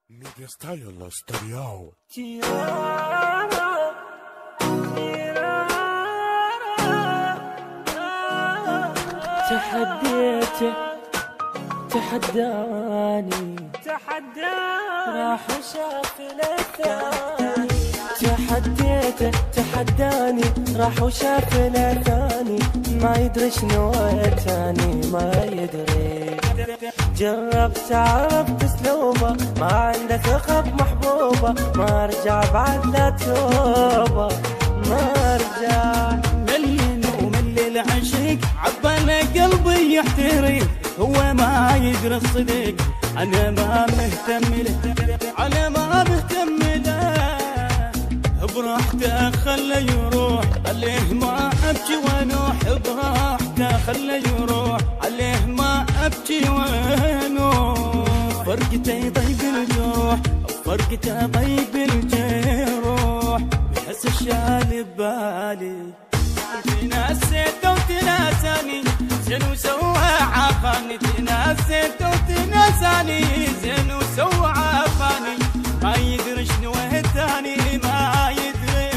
Media Style Stereo. تحديته تحداني راح وشاف الثاني. تحديته تحداني راح وشاف الثاني. ما يدري شنو ثاني ما يدري. جربت عرفت اسلوبه ما عنده ثقة بمحبوبه. ما رجع بعد لا توبه ما رجع. ملين وملي العشق عبالي قلبي يحترق. هو ما يدري الصدق انا ما مهتم له. انا ما مهتم له براحته خله يروح. عليه ما ابكي وانوح براحته خله يروح. عليه ما ابكي وانوح. فرقته يطيب الجروح فرقته طيب الجروح. بحس الشال ببالي تناسيته وتناساني زين وسوى عافاني. تناسيته وتناساني زين وسوى عافاني. ما يدري شنو الثاني ما يدري.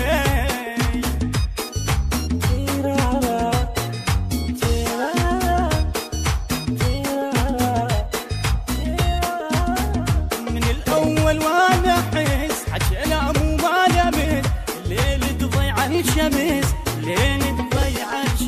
من الأول وانا احس حكلام وما لمس. الليل تضيع الشمس الليل تضيع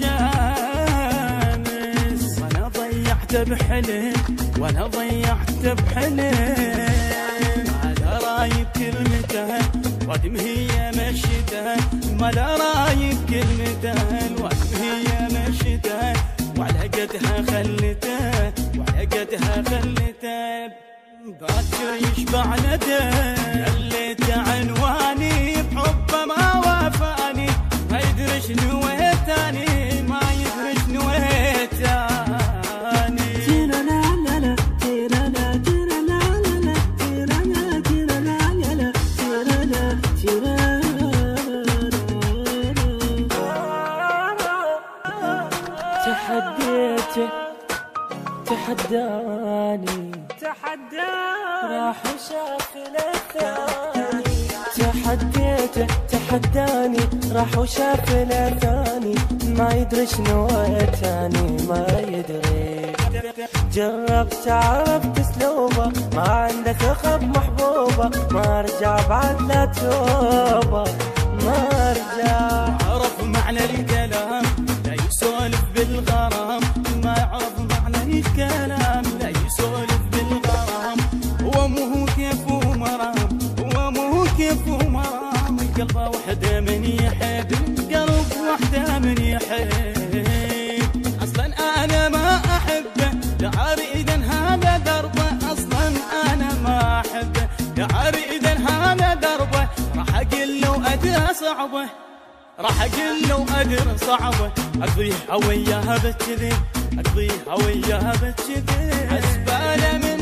الشمس. وانا ضيعت بحلم وانا ضيعت بحلم. على رايب كلمته وادم هي مشيته. ما لا رايب كلمته وادم هي مشيته. وعلى قدها خلته وعلى قدها خلته. باكر يشبع ندى خليت عنواني بحبه ما وافاني. ما يدري شنو ثاني ما يدري شنو ثاني. تيرا لا لا لا تيرا لا تيرا لا لا لا تيرا لا تيرا لا لا لا تيرا لا تيرا. تحديته تحداني راح وشاف الثاني. تحديته تحداني راح وشاف الثاني. ما يدري شنو ثاني ما يدري. جربت عرفت اسلوبه ما عنده ثقة بمحبوبه. ما رجع بعد لا توبه ما رجع. عرف معنى الكلام لا يسولف بالغرام. ما يعرف معنى الكلام لا يسولف بالغرام. هو مو كيف ومرام هو مو كيف ومرام. قلبه وحده من يحب قلب وحده من يحب. اصلا انا ما احبه لا اريدا هذا دربه. اصلا انا ما احبه لا اريدا هذا دربه. راح اقول له ادري صعبه راح اقول له ادري صعبه. اقضيها وياها بالكذب اقضيها وياها بالكذب. حسباله